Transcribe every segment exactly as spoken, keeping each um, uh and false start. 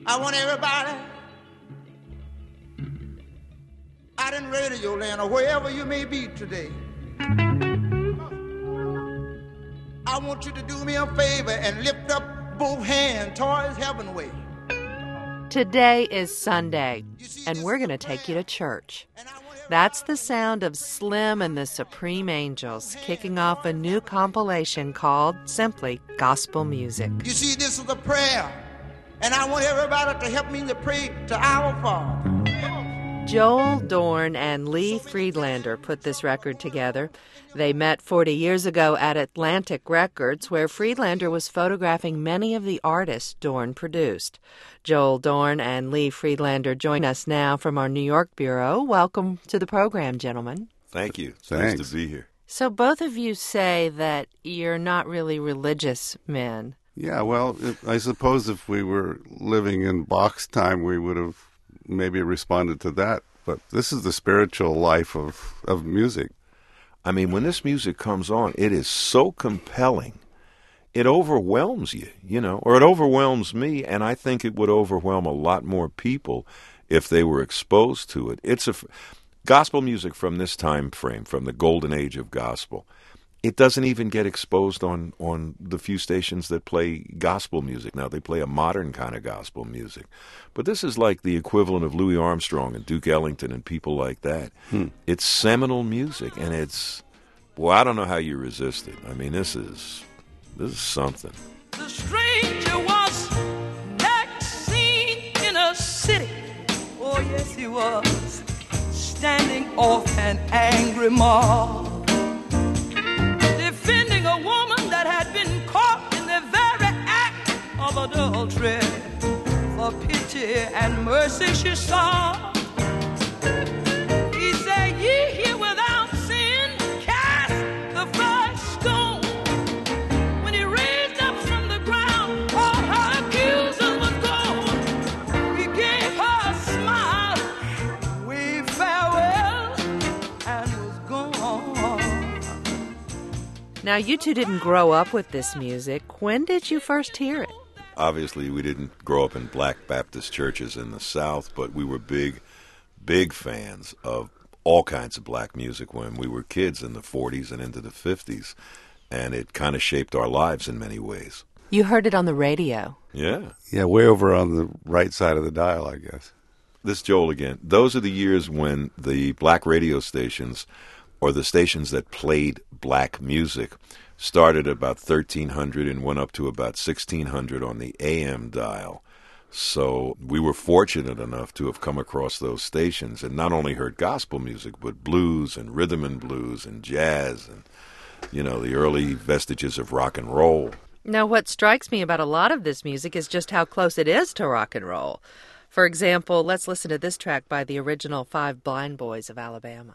I want everybody out in radio land or wherever you may be today, I want you to do me a favor and lift up both hands towards heavenway. Today is Sunday, and we're going to take you to church. That's the sound of Slim and the Supreme Angels kicking off a new compilation called simply Gospel Music. You see, this is a prayer, and I want everybody to help me to pray to our Father. Joel Dorn and Lee Friedlander put this record together. They met forty years ago at Atlantic Records, where Friedlander was photographing many of the artists Dorn produced. Joel Dorn and Lee Friedlander join us now from our New York bureau. Welcome to the program, gentlemen. Thank you. It's Thanks. nice to be here. So both of you say that you're not really religious men. Yeah, well, if, I suppose if we were living in box time, we would have maybe responded to that. But this is the spiritual life of, of music. I mean, when this music comes on, it is so compelling. It overwhelms you, you know, or it overwhelms me, and I think it would overwhelm a lot more people if they were exposed to it. It's a gospel music from this time frame, from the golden age of gospel. It doesn't even get exposed on, on the few stations that play gospel music. Now, they play a modern kind of gospel music. But this is like the equivalent of Louis Armstrong and Duke Ellington and people like that. Hmm. It's seminal music, and it's, well, I don't know how you resist it. I mean, this is, this is something. The stranger was next seen in a city. Oh, yes, he was, standing off an angry mob, defending a woman that had been caught in the very act of adultery. For pity and mercy she saw. He said, ye here without sin, cast the first stone. When he raised up from the ground, all her accusers was gone. He gave her a smile, waved farewell, and was gone. Now, you two didn't grow up with this music. When did you first hear it? Obviously, we didn't grow up in black Baptist churches in the South, but we were big, big fans of all kinds of black music when we were kids in the forties and into the fifties, and it kind of shaped our lives in many ways. You heard it on the radio. Yeah. Yeah, way over on the right side of the dial, I guess. This is Joel again. Those are the years when the black radio stations, or the stations that played black music, started about thirteen hundred and went up to about sixteen hundred on the A M dial. So we were fortunate enough to have come across those stations and not only heard gospel music, but blues and rhythm and blues and jazz and, you know, the early vestiges of rock and roll. Now, what strikes me about a lot of this music is just how close it is to rock and roll. For example, let's listen to this track by the original Five Blind Boys of Alabama.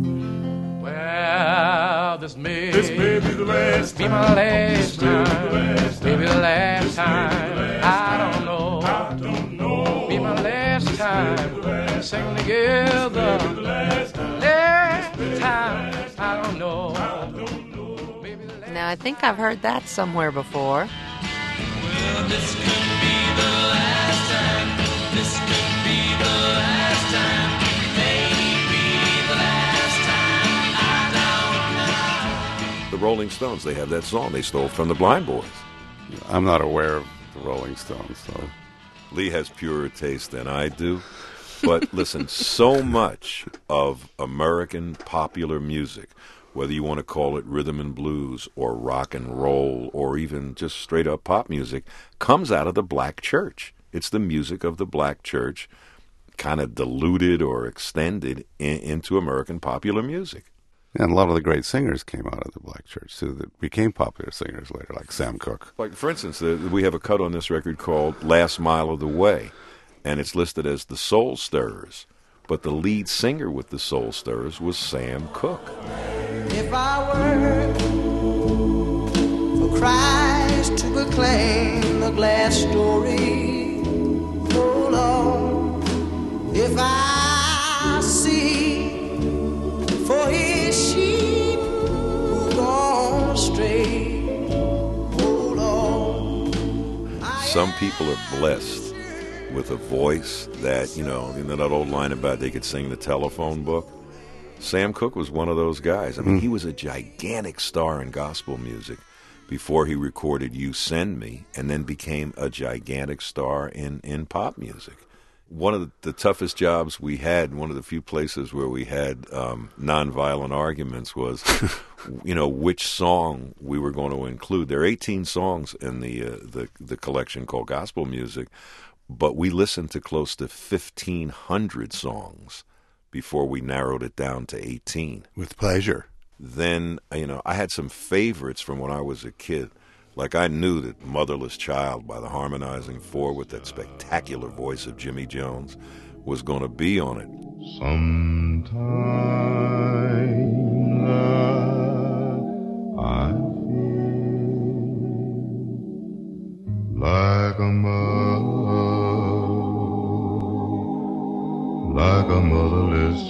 Well, this may, this may be the last be my last time, maybe the last time, I don't know, I don't know, be my last time, sing together, last time, I don't know. Now, I think I've heard that somewhere before. Well, this could be the last time, this could be the last time. The Rolling Stones, they have that song they stole from the Blind Boys. I'm not aware of the Rolling Stones, so. Lee has purer taste than I do. But listen, so much of American popular music, whether you want to call it rhythm and blues or rock and roll or even just straight up pop music, comes out of the black church. It's the music of the black church kind of diluted or extended in, into American popular music. And a lot of the great singers came out of the black church, too, that became popular singers later, like Sam Cooke. Like, for instance, uh, we have a cut on this record called Last Mile of the Way, and it's listed as the Soul Stirrers. But the lead singer with the Soul Stirrers was Sam Cooke. If I were for Christ to proclaim the glass story, oh Lord, if I see for his sheep who gone astray, oh Lord. Some people are blessed with a voice that, you know, you know that old line about they could sing the telephone book? Sam Cooke was one of those guys. I mean, mm. he was a gigantic star in gospel music before he recorded You Send Me, and then became a gigantic star in, in pop music. One of the, the toughest jobs we had, one of the few places where we had um, nonviolent arguments was, you know, which song we were going to include. There are eighteen songs in the, uh, the the collection called Gospel Music, but we listened to close to fifteen hundred songs before we narrowed it down to eighteen. With pleasure. Then, you know, I had some favorites from when I was a kid. Like, I knew that Motherless Child by the Harmonizing Four with that spectacular voice of Jimmy Jones was going to be on it. Sometimes I feel like a mother, like a motherless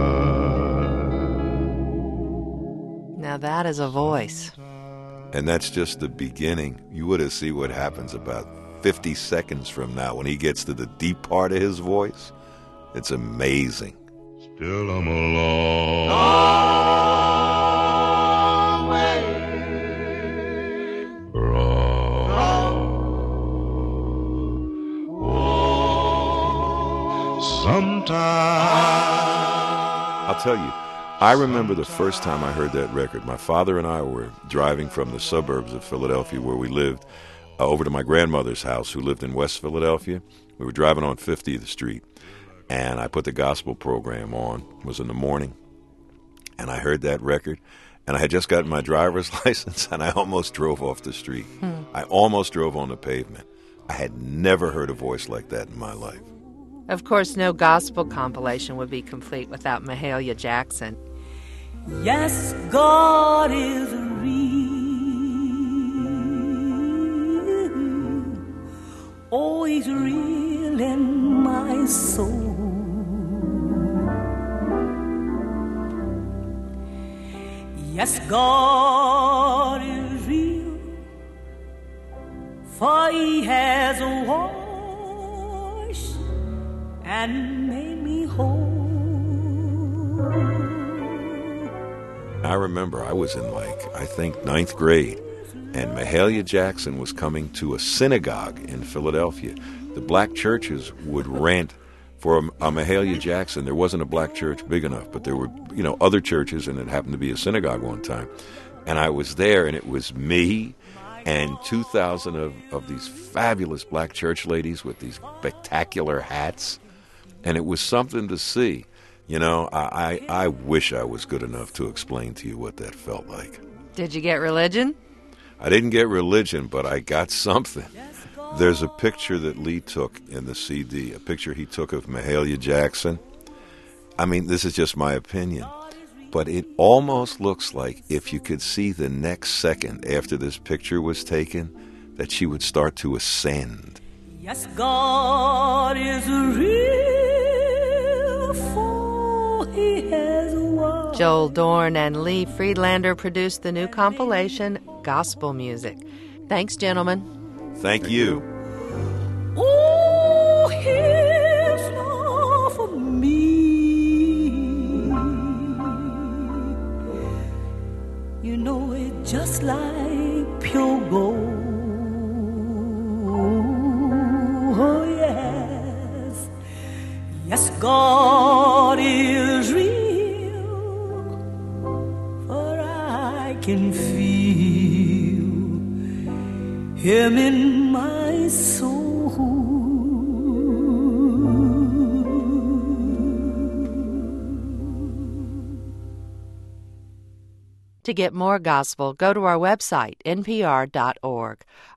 child. Now that is a voice. And that's just the beginning. You would have seen what happens about fifty seconds from now when he gets to the deep part of his voice. It's amazing. Still I'm a long, long way from oh, sometimes. I'll tell you, I remember the first time I heard that record. My father and I were driving from the suburbs of Philadelphia, where we lived, uh, over to my grandmother's house, who lived in West Philadelphia. We were driving on fiftieth Street, and I put the gospel program on. It was in the morning, and I heard that record, and I had just gotten my driver's license, and I almost drove off the street. Hmm. I almost drove on the pavement. I had never heard a voice like that in my life. Of course, no gospel compilation would be complete without Mahalia Jackson. Yes, God is real. Oh, He's real in my soul. Yes, God is real, for He has washed and made me whole. I remember I was in, like, I think ninth grade, and Mahalia Jackson was coming to a synagogue in Philadelphia. The black churches would rent for a, a Mahalia Jackson. There wasn't a black church big enough, but there were, you know, other churches, and it happened to be a synagogue one time. And I was there, and it was me and two thousand of, of these fabulous black church ladies with these spectacular hats, and it was something to see. You know, I, I, I wish I was good enough to explain to you what that felt like. Did you get religion? I didn't get religion, but I got something. There's a picture that Lee took in the C D, a picture he took of Mahalia Jackson. I mean, this is just my opinion, but it almost looks like if you could see the next second after this picture was taken, that she would start to ascend. Yes, God is real, for He has won. Joel Dorn and Lee Friedlander produced the new compilation, Gospel Music. Thanks, gentlemen. Thank you. Oh, His love for me, you know it just like pure gold. Oh, yes, yes, God is real, for I can feel Him in my soul. To get more gospel, go to our website, n p r dot org.